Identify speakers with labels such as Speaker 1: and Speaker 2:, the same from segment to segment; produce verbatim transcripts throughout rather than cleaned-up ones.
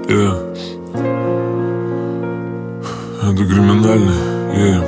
Speaker 1: Yeah. Это криминальный, yeah.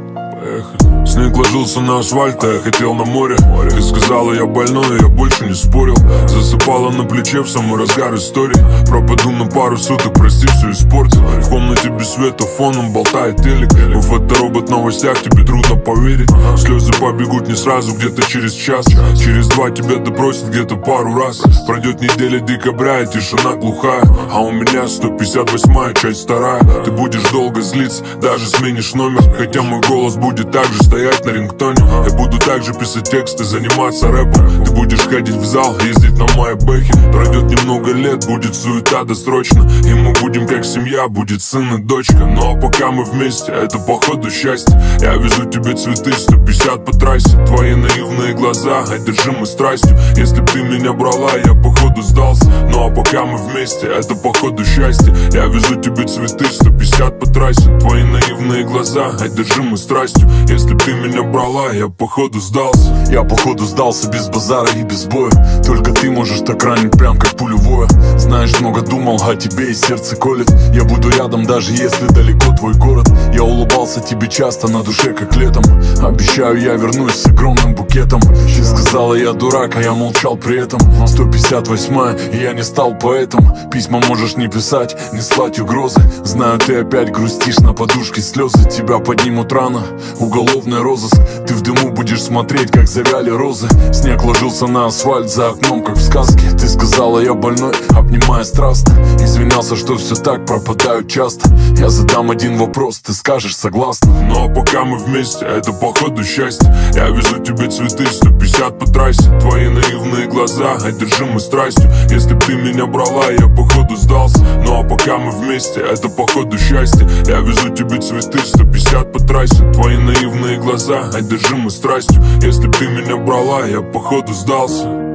Speaker 1: Поехали. Снег ложился на асфальт, а я хотел на море. Ты сказала, я больной, я больше не спорил. Засыпала на плече в самый разгар истории. Пропаду на пару суток, прости, все испортил. В комнате без света, фоном болтает телек. В фоторобот в новостях, тебе трудно поверить. Слезы побегут не сразу, где-то через час. Через два тебя допросят где-то пару раз. Пройдет неделя декабря, и тишина глухая. А у меня сто пятьдесят восьмая, часть вторая. Ты будешь долго злиться, даже сменишь номер. Хотя мой голос будет так же стоять на рингтоне. Я буду также писать тексты, заниматься рэпом. Ты будешь ходить в зал, ездить на майбэхе. Пройдет немного лет, будет суета досрочно. И мы будем как семья, будет сын и дочка. Ну а пока мы вместе, это походу счастье. Я везу тебе цветы, сто пятьдесят по трассе. Твои наивные глаза, одержимы страстью. Если б ты меня брала, я походу сдался. Ну а пока мы вместе, это походу счастье. Я везу тебе цветы, сто пятьдесят по трассе. Твои наивные глаза, одержимы страстью. Если б ты меня брала, я походу сдался.
Speaker 2: Я походу сдался без базара и без боя. Только ты можешь так ранить, прям как пулевое. Знаешь, много думал о тебе и сердце колет. Я буду рядом, даже если далеко твой город. Я улыбался тебе часто, на душе как летом. Обещаю, я вернусь с огромным букетом. Ты сказала, я дурак, а я молчал при этом. Сто пятьдесят восьмая, и я не стал поэтом. Письма можешь не писать, не слать угрозы. Знаю, ты опять грустишь, на подушке слезы. Тебя поднимут рано, уголовный розыск. Ты в дыму будешь смотреть, как завяли розы. Снег ложился на асфальт за окном, как в сказке. Ты сказала, я больной, обнимая страстно. Извинялся, что все так, пропадают часто. Я задам один вопрос, ты скажешь согласна.
Speaker 1: Ну а пока мы вместе, это походу счастье. Я везу тебе цветы, сто пятьдесят по трассе. Твои наивные глаза, одержимы страстью. Если б ты меня брала, я походу сдался. Ну а пока мы вместе, это походу счастье. Я везу тебе цветы, сто пятьдесят по трассе. Твои наивные глаза, одержимы страстью. Если б ты меня брала, я походу сдался.